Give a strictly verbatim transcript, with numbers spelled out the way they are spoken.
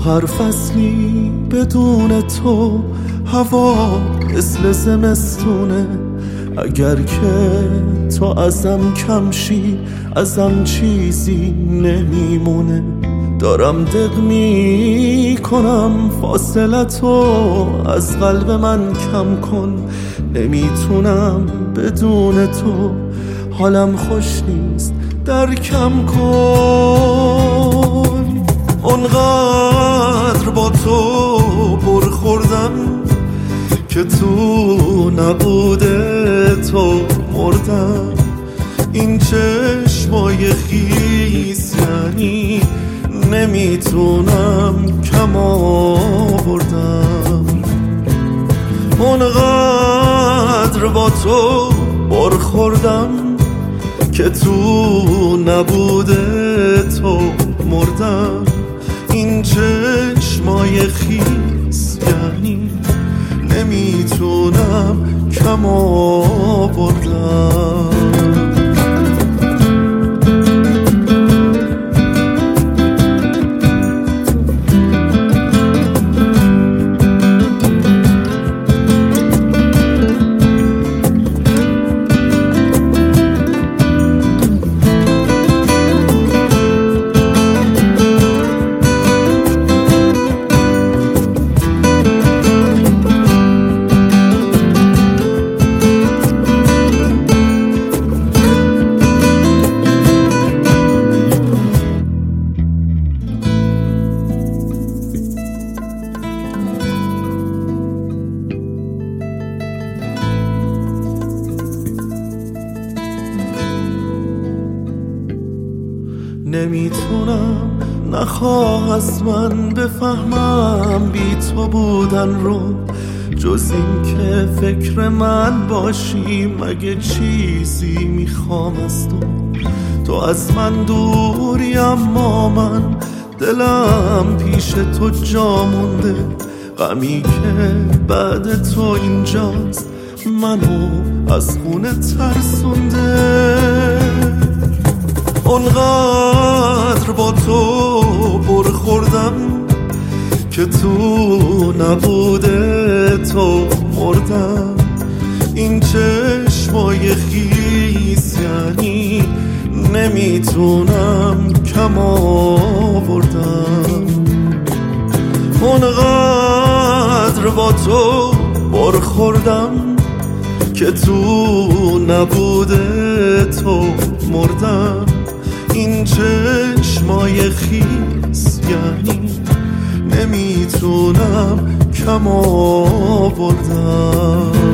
هر فصلی بدون تو هوا مثل زمستونه. اگر که تو ازم کم شی ازم چیزی نمیمونه. دارم دق می کنم فاصلتو از قلب من کم کن. نمیتونم بدون تو حالم خوش نیست درکم کن. اونقدر با تو پر خوردم که تو نبوده تو مردم. این چشمای خیس یعنی نمیتونم کم آوردم. اونقدر با تو بر خوردم که تو نبوده تو مردم. این چشمای خیس یعنی نمیتونم کم آوردم. نمیتونم نخواه از من بفهمم بی تو بودن رو. جز این که فکر من باشی مگه چیزی میخوام از تو. تو از من دوری اما من دلم پیش تو جا مونده. غمی که بعد تو اینجاست منو از خونه ترسونده. اونقدر با تو پر خوردم که تو نبوده تو مردم. این چشمای خیس یعنی نمیتونم کم آوردم. اونقدر با تو پر خوردم که تو نبوده تو مردم. این چشمای خیس یعنی نمیتونم کم آوردم.